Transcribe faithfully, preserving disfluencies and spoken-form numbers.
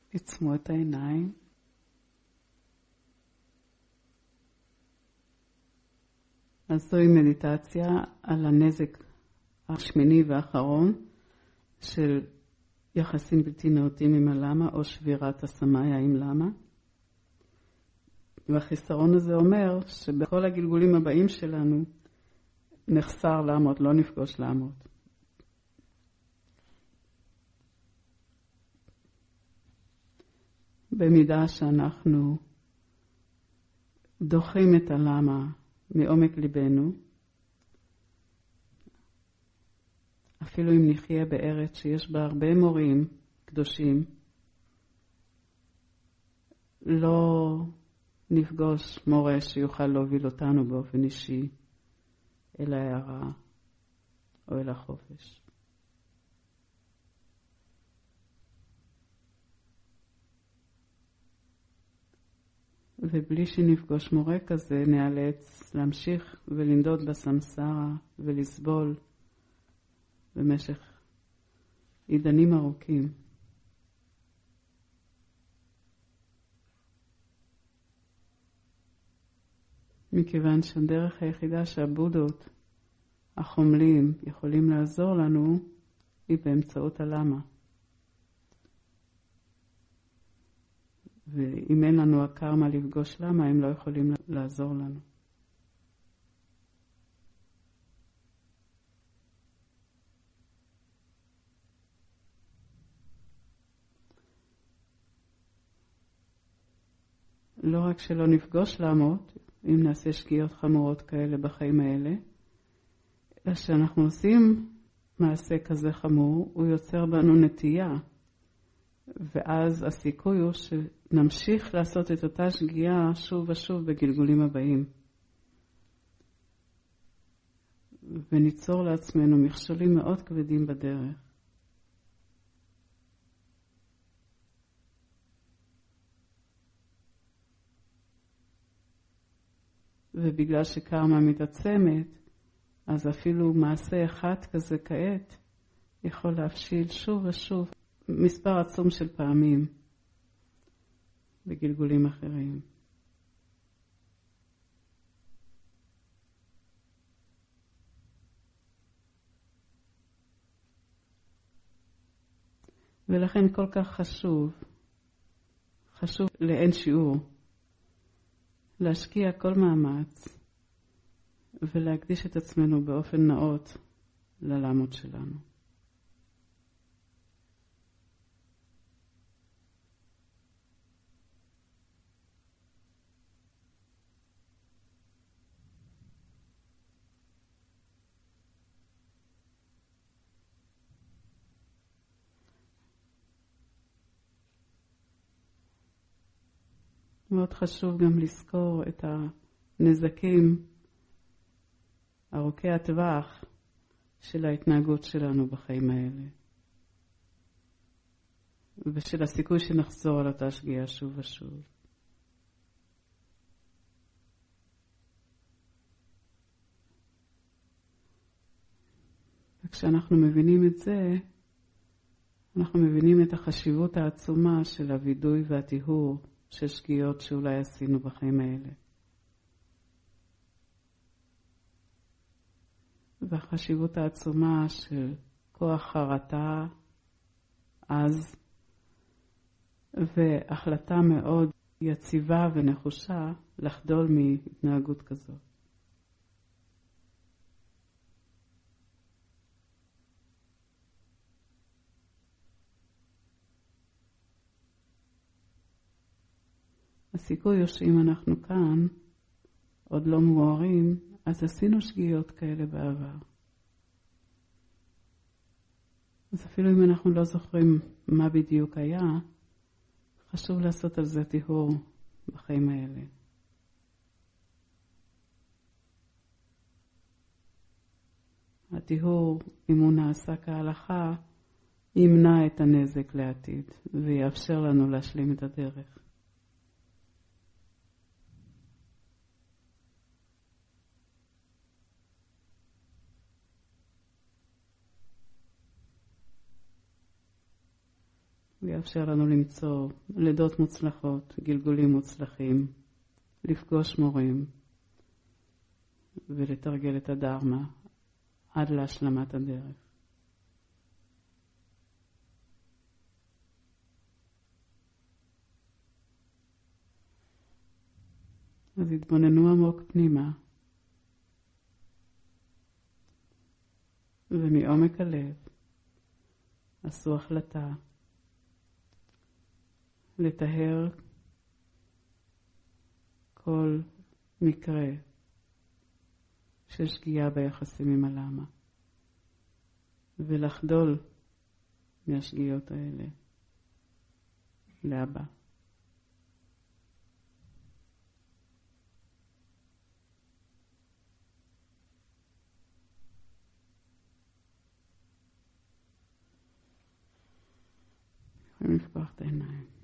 עצמו את העיניים. אז זוהי מדיטציה על הנזק השמיני והאחרון של יחסים בלתי נאותים עם הלמה או שבירת הסמאיה עם למה. והחיסרון הזה אומר שבכל הגלגולים הבאים שלנו נחסר לעמוד, לא נפגוש לעמוד. במידה שאנחנו דוחים את הלמה מעומק ליבנו, אפילו אם נחיה בארץ שיש בה הרבה מורים קדושים, לא נפגוש מורה שיוכל להוביל אותנו באופן אישי אל ההערה או אל החופש. ובלי שנפגוש מורה כזה נאלץ להמשיך ולנדוד בסמסרה ולסבול במשך עידנים ארוכים. מכיוון שהדרך היחידה שהבודות החומלים יכולים לעזור לנו היא באמצעות הלמה. ואם אין לנו הקרמה לפגוש למה, הם לא יכולים לעזור לנו. לא רק שלא נפגוש לעמוד, אם נעשה שגיאות חמורות כאלה בחיים האלה, אלא שאנחנו עושים מעשה כזה חמור, הוא יוצר בנו נטייה, ואז הסיכוי הוא שנמשיך לעשות את אותה שגיאה שוב ושוב בגלגולים הבאים. וניצור לעצמנו מכשולים מאוד כבדים בדרך. ובגלל שקרמה מתעצמת, אז אפילו מעשה אחד כזה כעת יכול להפשיל שוב ושוב מספר עצום של פעמים בגלגולים אחרים. ולכן כל כך חשוב, חשוב לאין שיעור, להשקיע כל מאמץ ולהקדיש את עצמנו באופן נאות ללמוד שלנו. מאוד חשוב גם לזכור את הנזקים ארוכי הטווח של ההתנהגות שלנו בחיים האלה. ושל הסיכוי שנחזור על אותה שגיאה שוב ושוב. וכשאנחנו מבינים את זה, אנחנו מבינים את החשיבות העצומה של הווידוי והטיהור של שגיאות שאולי עשינו בחיים האלה. והחשיבות העצומה של כוח חרטה אז, והחלטה מאוד יציבה ונחושה לחדול מהתנהגות כזאת. הסיכוי הוא שאם אנחנו כאן עוד לא מוארים, אז עשינו שגיאות כאלה בעבר. אז אפילו אם אנחנו לא זוכרים מה בדיוק היה, חשוב לעשות על זה טיהור בחיים האלה. הטיהור, אם הוא נעשה כהלכה, ימנע את הנזק לעתיד ויאפשר לנו להשלים את הדרך. יאפשר לנו למצוא לידות מוצלחות, גלגולים מוצלחים, לפגוש מורים ולתרגל את הדרמה עד להשלמת הדרך. אז התבוננו עמוק פנימה, ומעומק הלב עשו החלטה לטהר כל מקרה של שגיאה ביחסים עם הלמה, ולחדול מהשגיאות האלה להבא. לפקוח את העיניים.